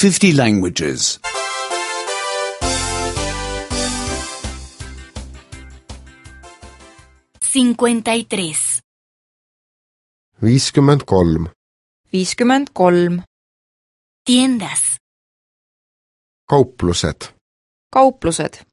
50 languages. 53. 53. 53. Tiendas. Kauplused. Kauplused.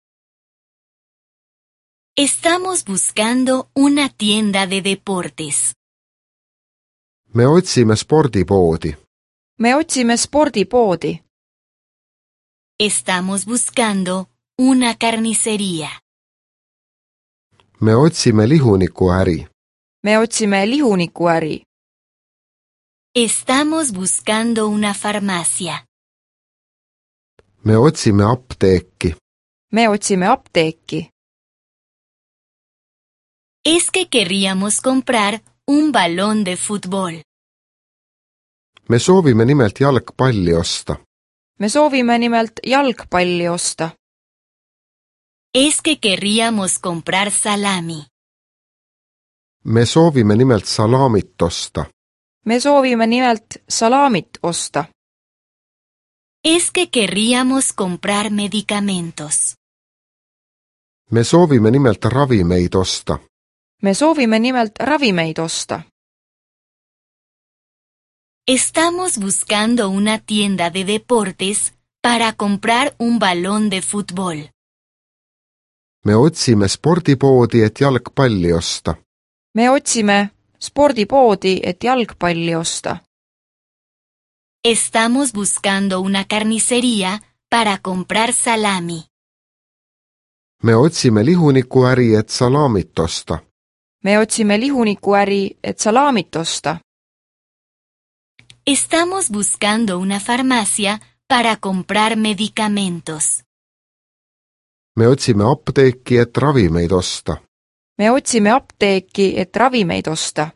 Estamos buscando una tienda de deportes. Me otsime spordipoodi. Me otsime spordipoodi. Estamos buscando una carnicería. Me otsime lihunikuäri. Me otsime lihunikuäri. Estamos buscando una farmacia. Me otsime apteeki. Me otsime apteeki. Es que querríamos comprar un balón de fútbol. Me soovime nimelt jalgpalli osta. Me soovime nimelt jalgpalli osta. Es que querríamos comprar salami. Me soovime nimelt salamit osta. Me soovime nimelt salamit osta. Es que querríamos comprar medicamentos. Me soovime nimelt ravimeid osta. Me soovime nimelt ravimeid osta. Estamos buscando una tienda de deportes para comprar un balón de fútbol. Me otsime spordipoodi, et jalgpalli osta. Me otsime spordipoodi, et jalgpalli osta. Estamos buscando una carnicería para comprar salami. Me otsime lihunikuäri, et salamit osta. Me otsime lihunikuäri, et salamit osta. Estamos buscando una farmacia para comprar medicamentos. Me otsime apteeki, et ravimeid osta. Me otsime apteeki, et ravimeid osta.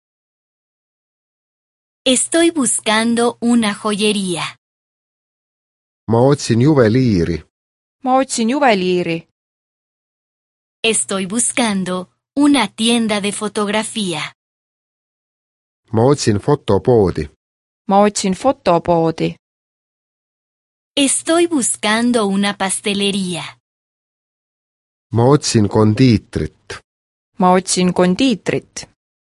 Estoy buscando una joyería. Ma otsin juveliiri. Ma otsin juveliiri. Estoy buscando una tienda de fotografía. Ma otsin fotopoodi. Ma otsin fotopoodi. Estoy buscando una pastelería. Ma otsin kondiitrit. Ma otsin kondiitrit.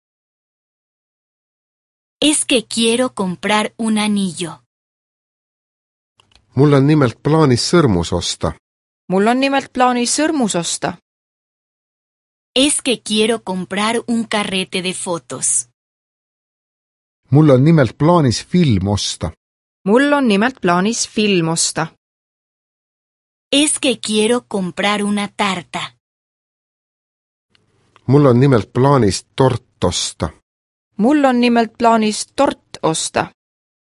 Es que quiero comprar un anillo. Mul on nimelt plaanis sõrmus osta. Mul on nimelt plaanis sõrmus osta. Es que quiero comprar un carrete de fotos. Mul on nimelt plaanis film osta. Mul on nimelt plaanis film osta. Es que quiero comprar una tarta. Mul on nimelt plaanis tort osta. Mul on nimelt plaanis tort osta.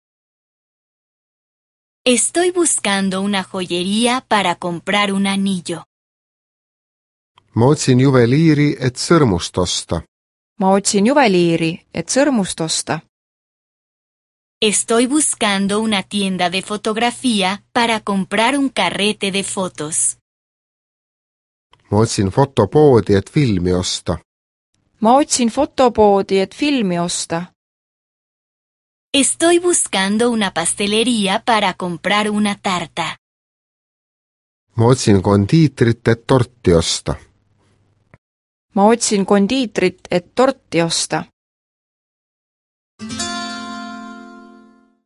Estoy buscando una joyería para comprar un anillo. Ma otsin juveliiri, et sõrmust osta. Ma otsin juveliiri, et sõrmust osta. Estoy buscando una tienda de fotografía para comprar un carrete de fotos. Ma otsin fotopoodi, et filmi osta. Ma otsin fotopoodi, et filmi osta. Estoy buscando una pastelería para comprar una tarta. Ma otsin kondiitrit, et torti osta. Ma otsin kondiitrit, et torti osta.